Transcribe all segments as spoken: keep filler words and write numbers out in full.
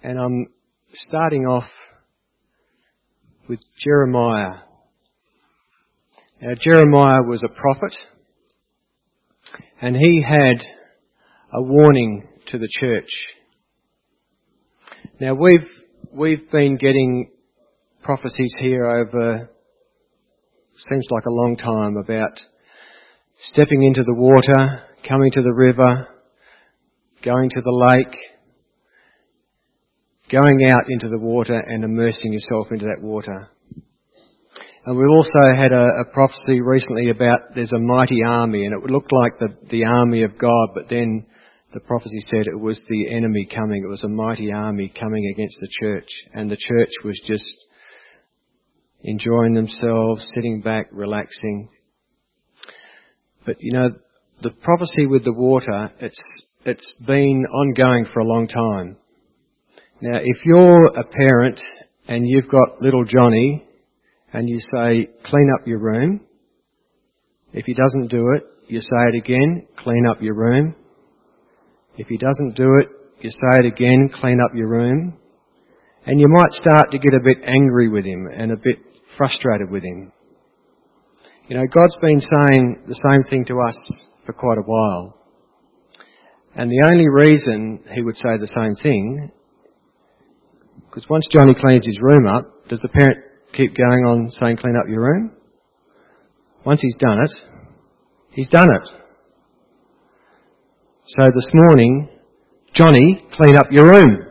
And I'm starting off with Jeremiah. Now, Jeremiah was a prophet, and he had a warning to the church. Now, we've we've been getting prophecies here over, seems like a long time, about stepping into the water, coming to the river, going to the lake, going out into the water and immersing yourself into that water. And we've also had a, a prophecy recently about there's a mighty army, and it looked like the, the army of God, but then the prophecy said it was the enemy coming. It was a mighty army coming against the church, and the church was just enjoying themselves, sitting back, relaxing. But you know, the prophecy with the water, it's it's been ongoing for a long time. Now, if you're a parent and you've got little Johnny and you say, clean up your room, if he doesn't do it, you say it again, clean up your room. If he doesn't do it, you say it again, clean up your room. And you might start to get a bit angry with him and a bit frustrated with him. You know, God's been saying the same thing to us for quite a while. And the only reason he would say the same thing, because once Johnny cleans his room up, does the parent keep going on saying clean up your room? Once he's done it, he's done it. So this morning, Johnny, clean up your room.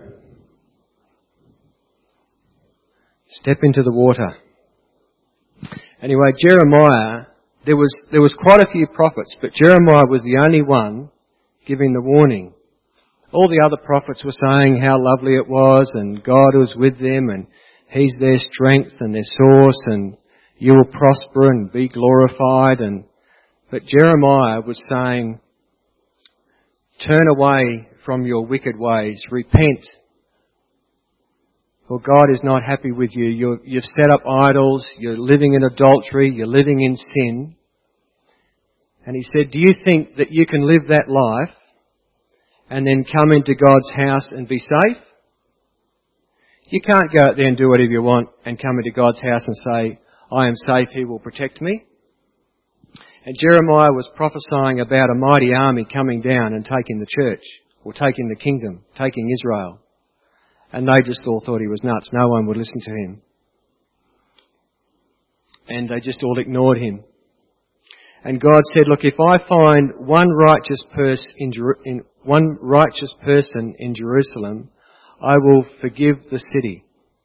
Step into the water. Anyway, Jeremiah, there was there was quite a few prophets, but Jeremiah was the only one giving the warning. All the other prophets were saying how lovely it was, and God was with them, and He's their strength and their source, and you will prosper and be glorified. And but Jeremiah was saying, turn away from your wicked ways, repent. For God is not happy with you. You're, you've set up idols, you're living in adultery, you're living in sin. And he said, do you think that you can live that life and then come into God's house and be safe? You can't go out there and do whatever you want and come into God's house and say, I am safe, He will protect me. And Jeremiah was prophesying about a mighty army coming down and taking the church, or taking the kingdom, taking Israel. And they just all thought he was nuts. No one would listen to him. And they just all ignored him. And God said, look, if I find one righteous person in, Jer- in one righteous person in Jerusalem, I will forgive the city.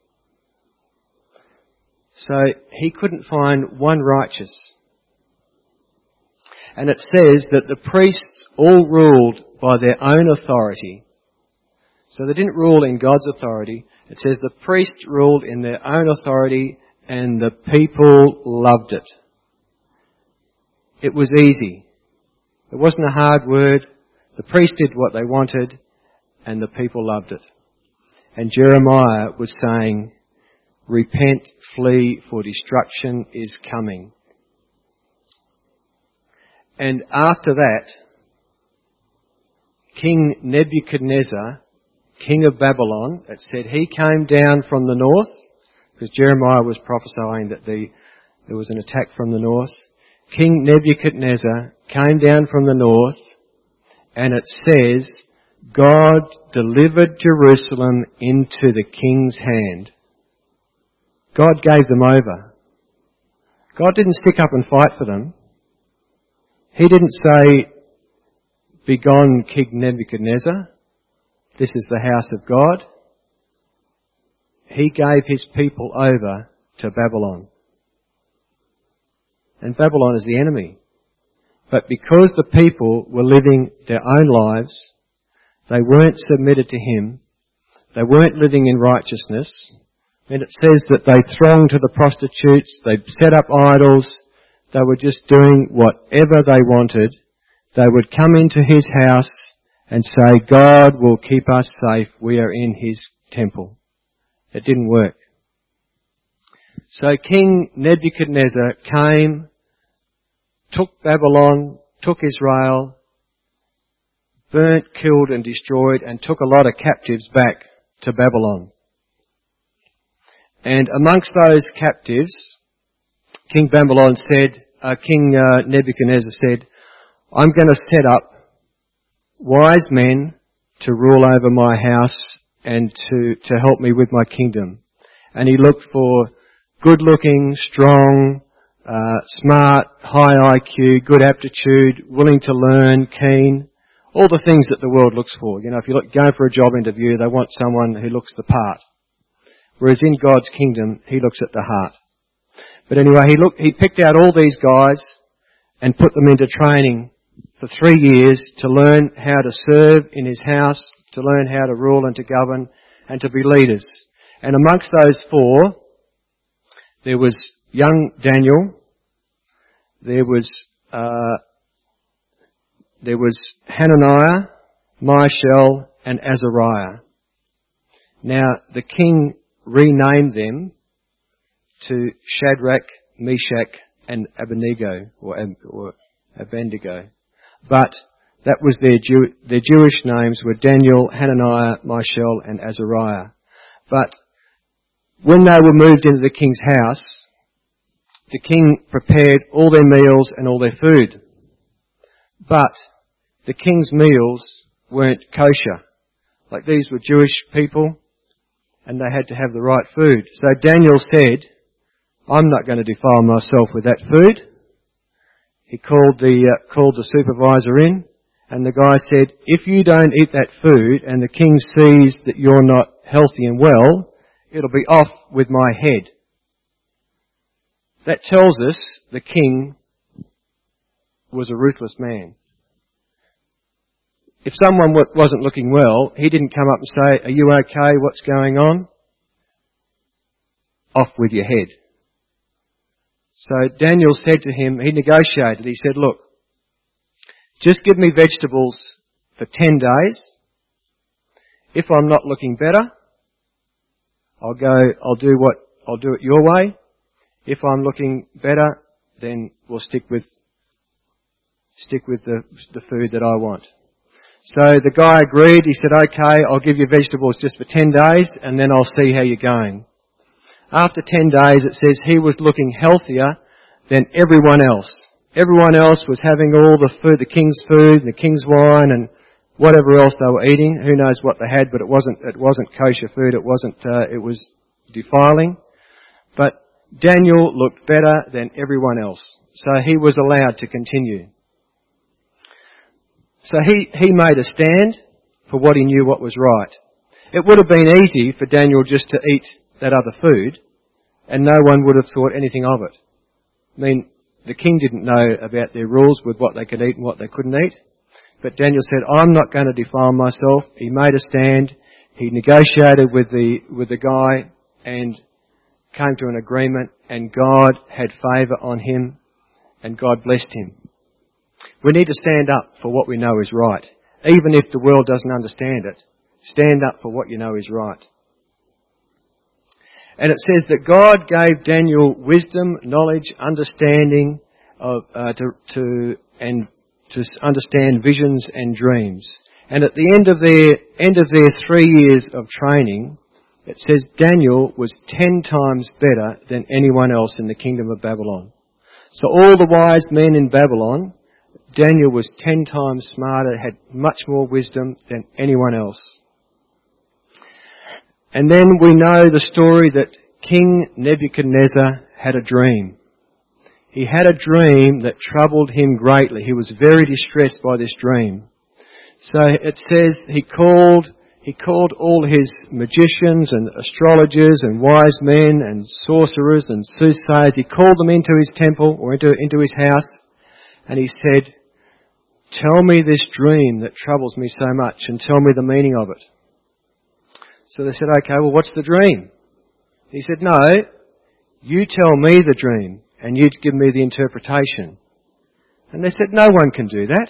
So he couldn't find one righteous. And it says that the priests all ruled by their own authority. So they didn't rule in God's authority. It says the priests ruled in their own authority and the people loved it. It was easy. It wasn't a hard word. The priests did what they wanted and the people loved it. And Jeremiah was saying, repent, flee, for destruction is coming. And after that, King Nebuchadnezzar, king of Babylon, it said he came down from the north, because Jeremiah was prophesying that the, there was an attack from the north. King Nebuchadnezzar came down from the north, and it says, God delivered Jerusalem into the king's hand. God gave them over. God didn't stick up and fight for them. He didn't say, begone, King Nebuchadnezzar. This is the house of God. He gave his people over to Babylon. And Babylon is the enemy. But because the people were living their own lives, they weren't submitted to him, they weren't living in righteousness, and it says that they thronged to the prostitutes, they set up idols, they were just doing whatever they wanted. They would come into his house and say, God will keep us safe, we are in his temple. It didn't work. So King Nebuchadnezzar came, took Babylon, took Israel, burnt, killed and destroyed, and took a lot of captives back to Babylon. And amongst those captives, King Babylon said, uh, King uh, Nebuchadnezzar said, I'm going to set up wise men to rule over my house and to, to help me with my kingdom. And he looked for good-looking, strong, uh, smart, high I Q, good aptitude, willing to learn, keen, all the things that the world looks for. You know, if you look, go for a job interview, they want someone who looks the part. Whereas in God's kingdom, he looks at the heart. But anyway, he looked, he picked out all these guys and put them into training for three years to learn how to serve in his house, to learn how to rule and to govern, and to be leaders. And amongst those four, there was young Daniel, there was uh, there was Hananiah, Mishael, and Azariah. Now, the king renamed them to Shadrach, Meshach, and Abednego, or, or Abednego. But that was their Jew, their Jewish names were Daniel, Hananiah, Mishael, and Azariah. But when they were moved into the king's house, the king prepared all their meals and all their food. But the king's meals weren't kosher. Like, these were Jewish people, and they had to have the right food. So Daniel said, I'm not going to defile myself with that food. He called the uh, called the supervisor in, and the guy said, if you don't eat that food and the king sees that you're not healthy and well, it'll be off with my head. That tells us the king was a ruthless man. If someone wasn't looking well, he didn't come up and say, are you okay? What's going on? Off with your head. So Daniel said to him, he negotiated, he said, look, just give me vegetables for ten days. If I'm not looking better, I'll go, I'll do what, I'll do it your way. If I'm looking better, then we'll stick with, stick with the, the food that I want. So the guy agreed. He said, okay, I'll give you vegetables just for ten days and then I'll see how you're going. After ten days, it says he was looking healthier than everyone else. Everyone else was having all the food, the king's food, and the king's wine, and whatever else they were eating. Who knows what they had, but it wasn't, it wasn't kosher food. It wasn't, uh, it was defiling. But Daniel looked better than everyone else. So he was allowed to continue. So he, he made a stand for what he knew what was right. It would have been easy for Daniel just to eat that other food, and no one would have thought anything of it. I mean, the king didn't know about their rules with what they could eat and what they couldn't eat. But Daniel said, I'm not going to defile myself. He made a stand. He negotiated with the, with the guy and came to an agreement, and God had favour on him and God blessed him. We need to stand up for what we know is right. Even if the world doesn't understand it, stand up for what you know is right. And it says that God gave Daniel wisdom, knowledge, understanding of, uh, to, to, and to understand visions and dreams. And at the end of their, end of their three years of training, it says Daniel was ten times better than anyone else in the kingdom of Babylon. So all the wise men in Babylon, Daniel was ten times smarter, had much more wisdom than anyone else. And then we know the story that King Nebuchadnezzar had a dream. He had a dream that troubled him greatly. He was very distressed by this dream. So it says he called, he called all his magicians and astrologers and wise men and sorcerers and soothsayers. He called them into his temple or into, into his house, and he said, tell me this dream that troubles me so much and tell me the meaning of it. So they said, okay, well, what's the dream? He said, no, you tell me the dream and you give me the interpretation. And they said, no one can do that.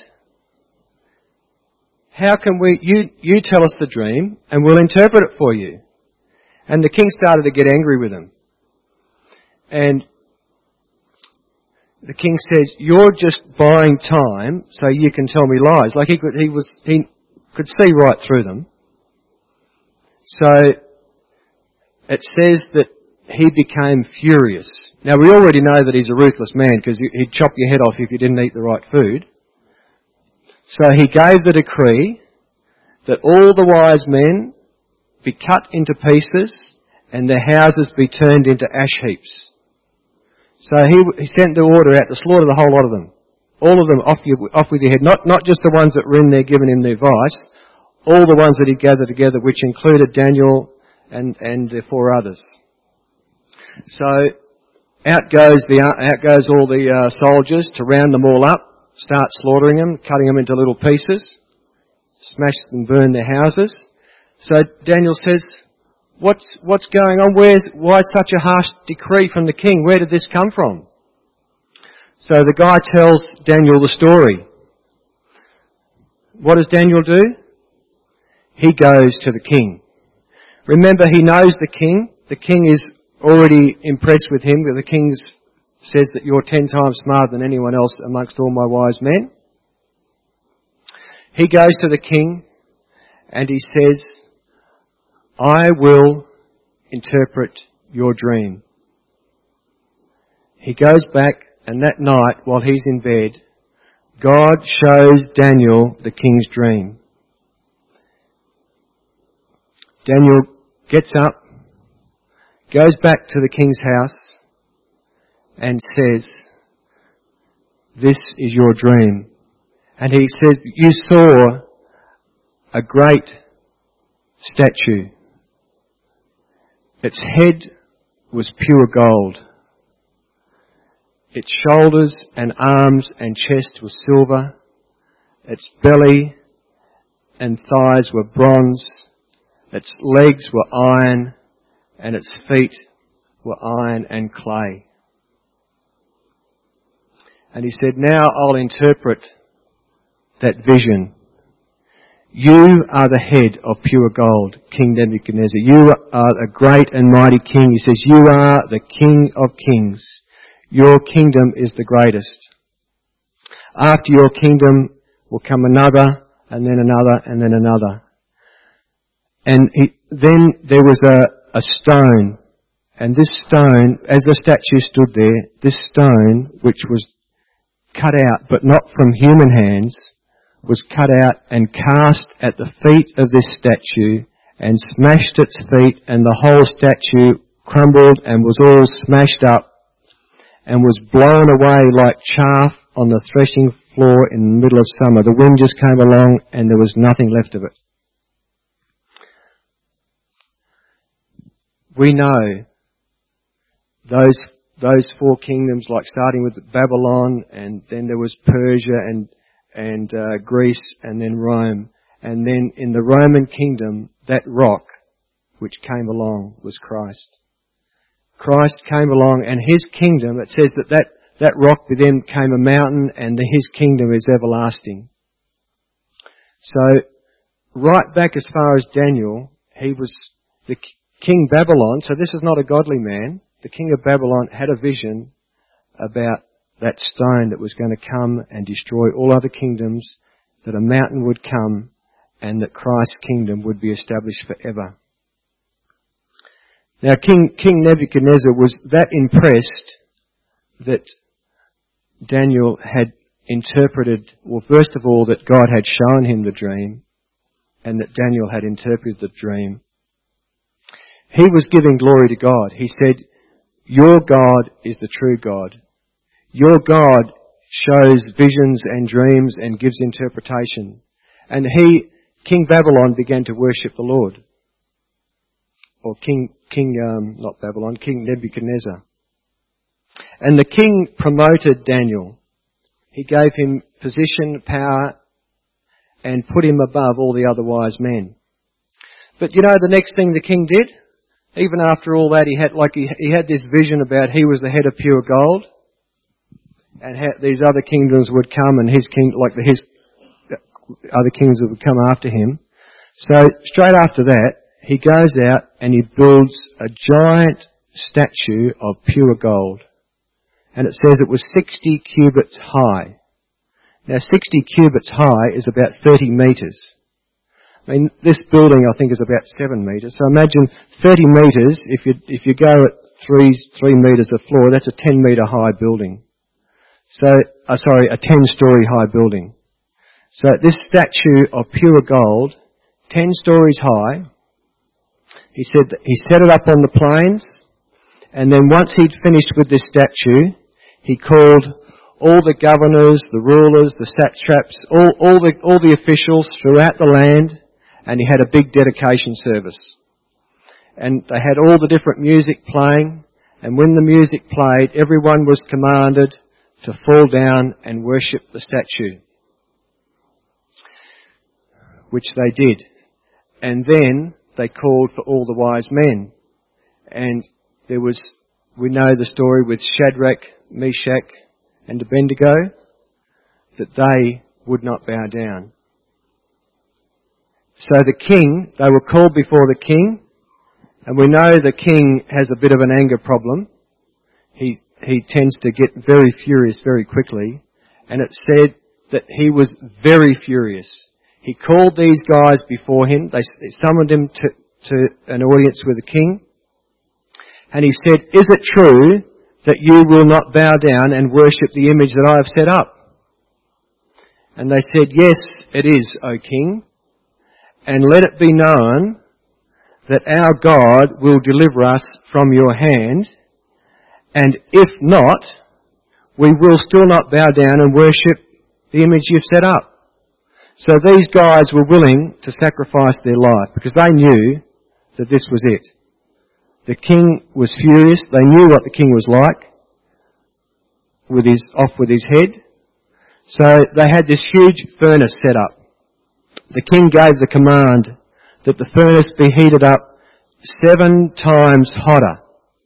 How can we, you, you tell us the dream and we'll interpret it for you. And the king started to get angry with them. And the king says, you're just buying time so you can tell me lies. Like he could, he was, he could see right through them. So it says that he became furious. Now we already know that he's a ruthless man because he'd chop your head off if you didn't eat the right food. So he gave the decree that all the wise men be cut into pieces and their houses be turned into ash heaps. So he, he sent the order out to slaughter the whole lot of them. All of them off, your, off with your head. Not, not just the ones that were in there giving him the advice. All the ones that he gathered together, which included Daniel and, and the four others. So out goes the out goes all the uh, soldiers to round them all up, start slaughtering them, cutting them into little pieces, smash and burn their houses. So Daniel says, "What's what's going on? Where's why such a harsh decree from the king? Where did this come from?" So the guy tells Daniel the story. What does Daniel do? He goes to the king. Remember, he knows the king. The king is already impressed with him. The king says that you're ten times smarter than anyone else amongst all my wise men. He goes to the king and he says, "I will interpret your dream." He goes back, and that night, while he's in bed, God shows Daniel the king's dream. Daniel gets up, goes back to the king's house, and says, "This is your dream." And he says, "You saw a great statue. Its head was pure gold. Its shoulders and arms and chest were silver. Its belly and thighs were bronze. Its legs were iron, and its feet were iron and clay." And he said, "Now I'll interpret that vision. You are the head of pure gold, King Nebuchadnezzar. You are a great and mighty king." He says, "You are the King of kings. Your kingdom is the greatest. After your kingdom will come another, and then another, and then another." And he, then there was a, a stone. And this stone, as the statue stood there, this stone, which was cut out, but not from human hands, was cut out and cast at the feet of this statue and smashed its feet, and the whole statue crumbled and was all smashed up and was blown away like chaff on the threshing floor in the middle of summer. The wind just came along and there was nothing left of it. We know those those four kingdoms, like starting with Babylon, and then there was Persia and and uh, Greece, and then Rome. And then in the Roman kingdom, that rock which came along was Christ. Christ came along, and his kingdom, it says that that, that rock then became a mountain, and his kingdom is everlasting. So, right back as far as Daniel, he was the King Babylon, so this is not a godly man. The king of Babylon had a vision about that stone that was going to come and destroy all other kingdoms, that a mountain would come, and that Christ's kingdom would be established forever. Now, King, King Nebuchadnezzar was that impressed that Daniel had interpreted, well, first of all, that God had shown him the dream, and that Daniel had interpreted the dream. He was giving glory to God. He said, "Your God is the true God. Your God shows visions and dreams and gives interpretation." And he, King Babylon, began to worship the Lord. Or King, King, um, not Babylon, King Nebuchadnezzar. And the king promoted Daniel. He gave him position, power, and put him above all the other wise men. But you know the next thing the king did? Even after all that, he had like he, he had this vision about he was the head of pure gold, and how these other kingdoms would come, and his king, like the, his other kings would come after him. So straight after that, he goes out and he builds a giant statue of pure gold, and it says it was sixty cubits high. Now, sixty cubits high is about thirty metres. I mean, this building I think is about seven metres. So imagine thirty metres. If you if you go at three three metres a floor, that's a ten metre high building. So, uh, sorry, a ten story high building. So this statue of pure gold, ten stories high. He said that he set it up on the plains, and then once he'd finished with this statue, he called all the governors, the rulers, the satraps, all, all the all the officials throughout the land, and he had a big dedication service. And they had all the different music playing, and when the music played, everyone was commanded to fall down and worship the statue, which they did. And then they called for all the wise men. And there was, we know the story with Shadrach, Meshach and Abednego, that they would not bow down. So the king, they were called before the king, and we know the king has a bit of an anger problem. He he tends to get very furious very quickly, and it said that he was very furious. He called these guys before him. They summoned him to, to an audience with the king. And he said, "Is it true that you will not bow down and worship the image that I have set up?" And they said, "Yes, it is, O king. And let it be known that our God will deliver us from your hand. And if not, we will still not bow down and worship the image you've set up." So these guys were willing to sacrifice their life because they knew that this was it. The king was furious. They knew what the king was like, with his off with his head. So they had this huge furnace set up. The king gave the command that the furnace be heated up seven times hotter.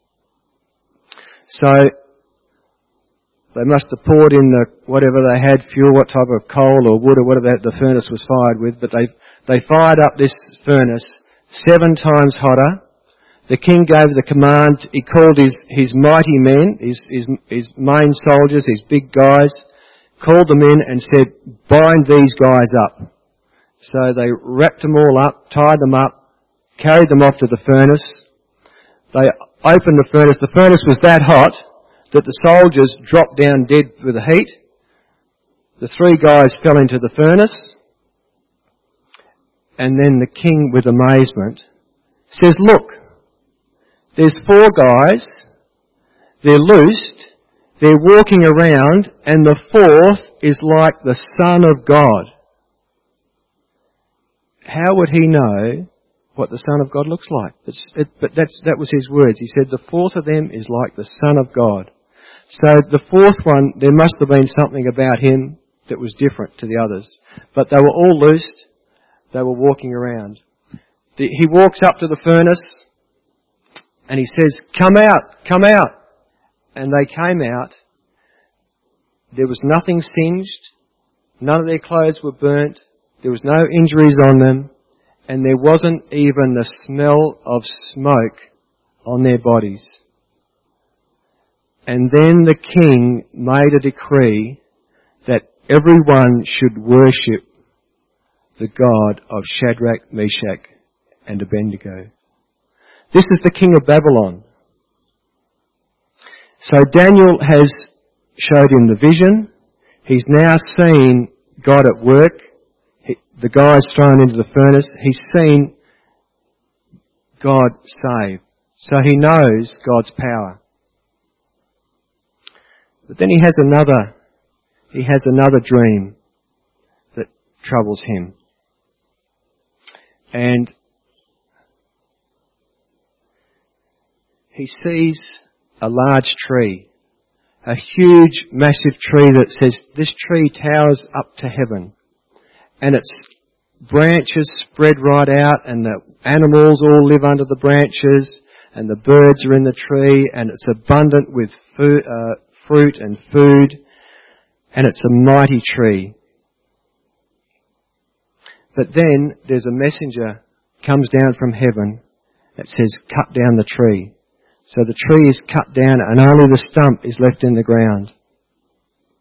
So they must have poured in the whatever they had, fuel, what type of coal or wood or whatever the furnace was fired with, but they they fired up this furnace seven times hotter. The king gave the command. He called his, his mighty men, his, his his main soldiers, his big guys, called them in and said, "Bind these guys up." So they wrapped them all up, tied them up, carried them off to the furnace. They opened the furnace. The furnace was that hot that the soldiers dropped down dead with the heat. The three guys fell into the furnace. And then the king, with amazement, says, "Look, there's four guys. They're loosed. They're walking around, and the fourth is like the Son of God." How would he know what the Son of God looks like? It's, it, but that's, that was his words. He said, "The fourth of them is like the Son of God." So the fourth one, there must have been something about him that was different to the others. But they were all loosed. They were walking around. The, he walks up to the furnace and he says, "Come out, come out." And they came out. There was nothing singed. None of their clothes were burnt. There was no injuries on them. And there wasn't even the smell of smoke on their bodies. And then the king made a decree that everyone should worship the God of Shadrach, Meshach and Abednego. This is the king of Babylon. So Daniel has showed him the vision. He's now seen God at work. He, the guy's thrown into the furnace. He's seen God save. So he knows God's power. But then he has another, he has another dream that troubles him. And he sees a large tree, a huge, massive tree that says, this tree towers up to heaven. And its branches spread right out, and the animals all live under the branches, and the birds are in the tree, and it's abundant with food, uh, fruit and food, and it's a mighty tree. But then there's a messenger comes down from heaven that says, cut down the tree. So the tree is cut down and only the stump is left in the ground.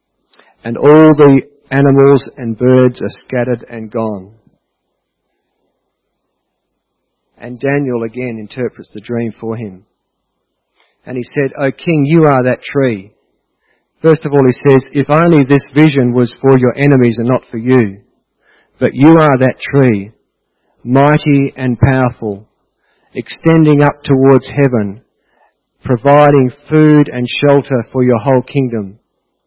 And all the animals and birds are scattered and gone. And Daniel again interprets the dream for him. And he said, "O king, you are that tree." First of all, he says, "If only this vision was for your enemies and not for you. But you are that tree, mighty and powerful, extending up towards heaven, providing food and shelter for your whole kingdom.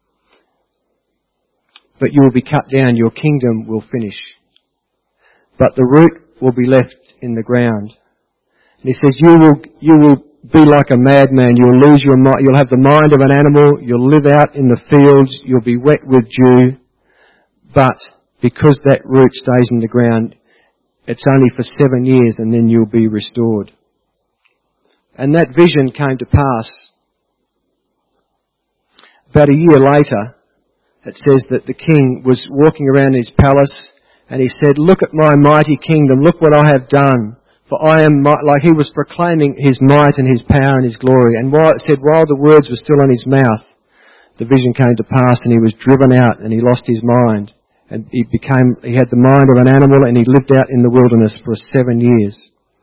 But you will be cut down, your kingdom will finish. But the root will be left in the ground." And he says, you will, you will be like a madman. You'll lose your mind. You'll have the mind of an animal. You'll live out in the fields. You'll be wet with dew. But because that root stays in the ground, it's only for seven years and then you'll be restored. And that vision came to pass. About a year later, it says that the king was walking around his palace and he said, "Look at my mighty kingdom. Look what I have done. For I am might," like he was proclaiming his might and his power and his glory. And while it said, while the words were still on his mouth, the vision came to pass and he was driven out and he lost his mind. And he became, he had the mind of an animal and he lived out in the wilderness for seven years.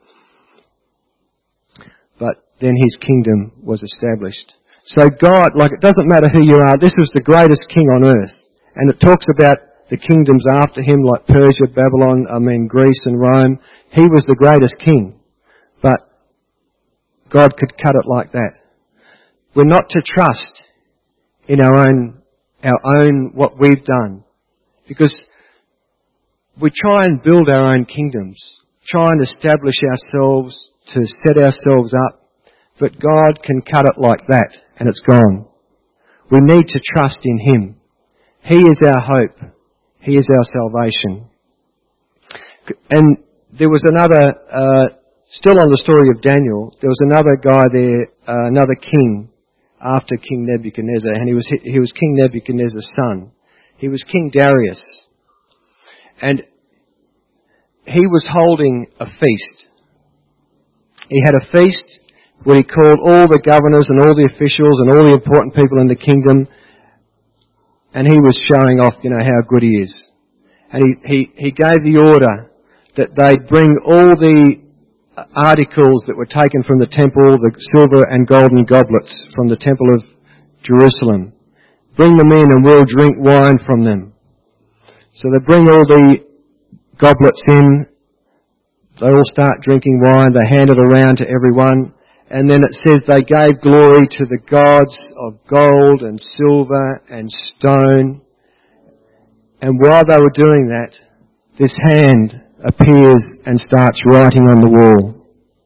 But then his kingdom was established. So God, like it doesn't matter who you are, this was the greatest king on earth. And it talks about the kingdoms after him like Persia, Babylon, I mean Greece and Rome. He was the greatest king. But God could cut it like that. We're not to trust in our own, our own, what we've done. Because we try and build our own kingdoms, try and establish ourselves, to set ourselves up, but God can cut it like that and it's gone. We need to trust in Him. He is our hope. He is our salvation. And there was another, uh, still on the story of Daniel, there was another guy there, uh, another king after King Nebuchadnezzar, and he was, he was King Nebuchadnezzar's son. He was King Darius. And he was holding a feast. He had a feast where he called all the governors and all the officials and all the important people in the kingdom, and he was showing off, you know, how good he is. And he, he, he gave the order that they'd bring all the articles that were taken from the temple, the silver and golden goblets from the temple of Jerusalem. Bring them in and we'll drink wine from them. So they bring all the goblets in. They all start drinking wine. They hand it around to everyone. And then it says they gave glory to the gods of gold and silver and stone. And while they were doing that, this hand appears and starts writing on the wall.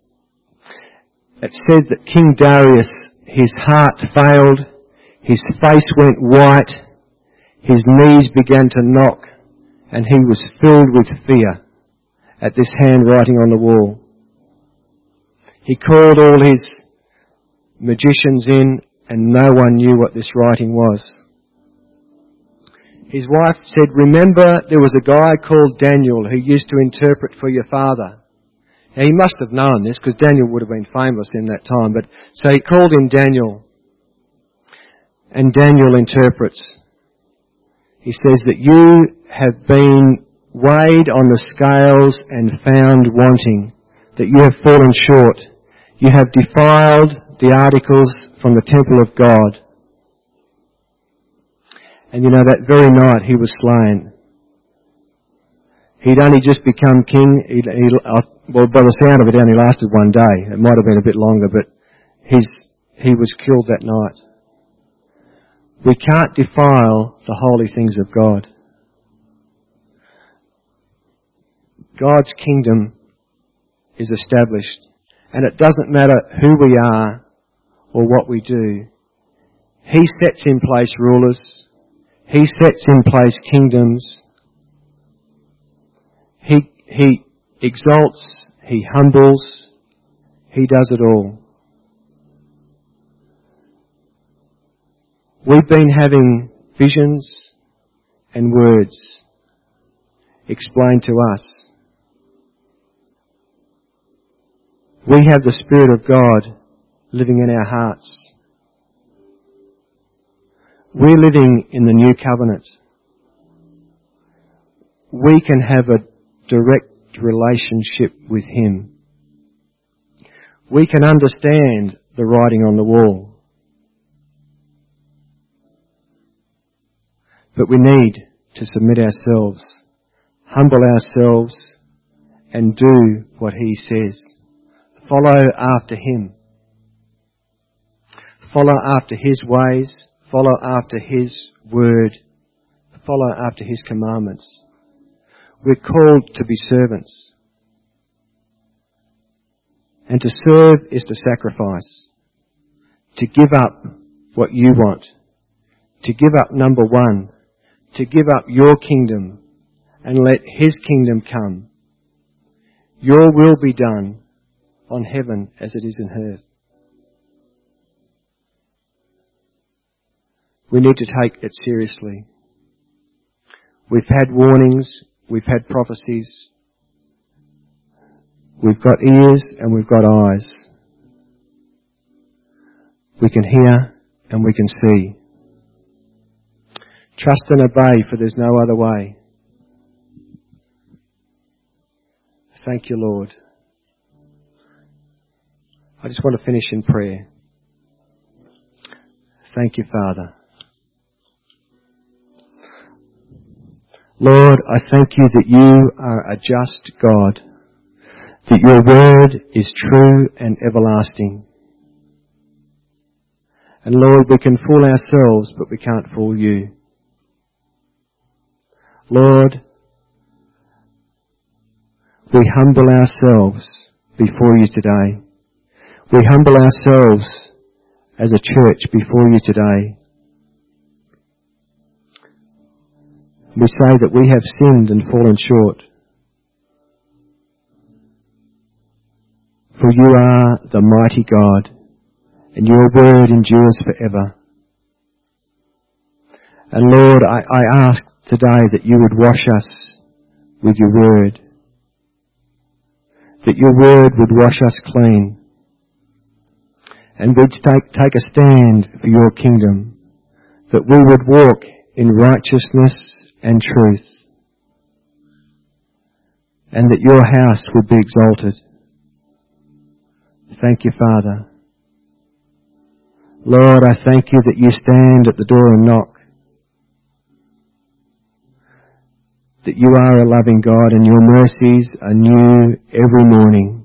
It said that King Darius, his heart failed. His face went white, his knees began to knock, and he was filled with fear at this handwriting on the wall. He called all his magicians in, and no one knew what this writing was. His wife said, "Remember, there was a guy called Daniel who used to interpret for your father." Now, he must have known this, because Daniel would have been famous in that time, but so he called him Daniel. And Daniel interprets. He says that you have been weighed on the scales and found wanting, that you have fallen short. You have defiled the articles from the temple of God. And you know, that very night he was slain. He'd only just become king. He, he, well, by the sound of it, only lasted one day. It might have been a bit longer, but his, he was killed that night. We can't defile the holy things of God. God's kingdom is established, and it doesn't matter who we are or what we do. He sets in place rulers. He sets in place kingdoms. He, he exalts. He humbles. He does it all. We've been having visions and words explained to us. We have the Spirit of God living in our hearts. We're living in the new covenant. We can have a direct relationship with Him. We can understand the writing on the wall. But we need to submit ourselves, humble ourselves, and do what He says. Follow after Him. Follow after His ways. Follow after His word. Follow after His commandments. We're called to be servants. And to serve is to sacrifice. To give up what you want. To give up number one. To give up your kingdom and let His kingdom come. Your will be done on heaven as it is in earth. We need to take it seriously. We've had warnings, we've had prophecies, we've got ears and we've got eyes. We can hear and we can see. Trust and obey, for there's no other way. Thank you, Lord. I just want to finish in prayer. Thank you, Father. Lord, I thank you that you are a just God, that your word is true and everlasting. And Lord, we can fool ourselves, but we can't fool you. Lord, we humble ourselves before you today. We humble ourselves as a church before you today. We say that we have sinned and fallen short. For you are the mighty God, and your word endures forever. And Lord, I, I ask today that you would wash us with your word, that your word would wash us clean, and we'd take, take a stand for your kingdom, that we would walk in righteousness and truth, and that your house would be exalted. Thank you, Father. Lord, I thank you that you stand at the door and knock, that you are a loving God and your mercies are new every morning.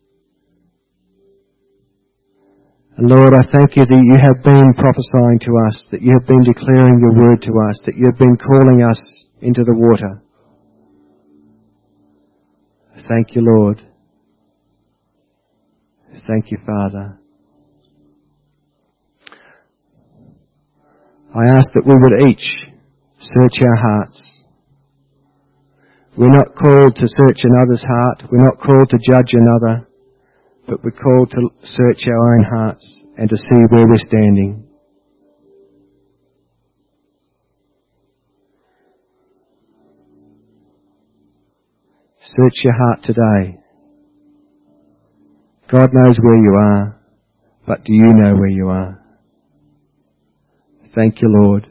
And Lord, I thank you that you have been prophesying to us, that you have been declaring your word to us, that you have been calling us into the water. Thank you, Lord. Thank you, Father. I ask that we would each search our hearts. We're not called to search another's heart. We're not called to judge another. But we're called to search our own hearts and to see where we're standing. Search your heart today. God knows where you are, but do you know where you are? Thank you, Lord.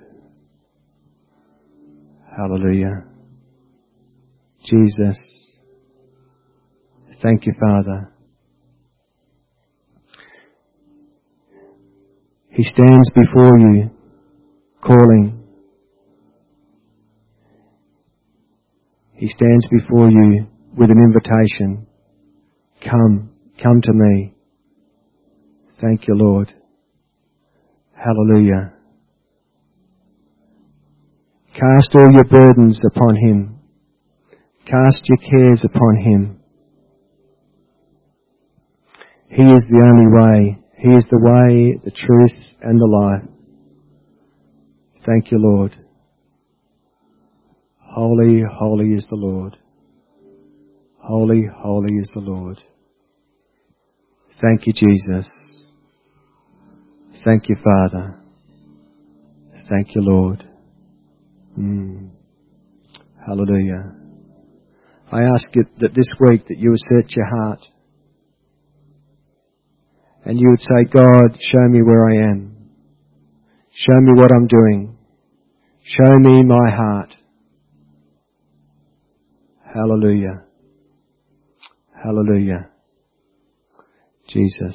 Hallelujah. Jesus. Thank you, Father. He stands before you, calling. He stands before you with an invitation. Come, come to me. Thank you, Lord. Hallelujah. Cast all your burdens upon him. Cast your cares upon him. He is the only way. He is the way, the truth, and the life. Thank you, Lord. Holy, holy is the Lord. Holy, holy is the Lord. Thank you, Jesus. Thank you, Father. Thank you, Lord. Mm. Hallelujah. I ask you that this week that you would search your heart and you would say, God, show me where I am. Show me what I'm doing. Show me my heart. Hallelujah. Hallelujah. Jesus.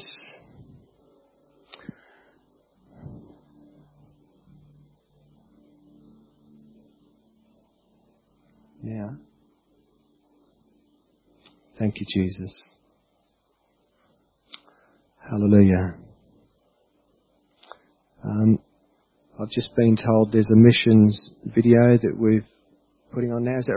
Yeah. Thank you, Jesus. Hallelujah. Um, I've just been told there's a missions video that we're putting on now. Is that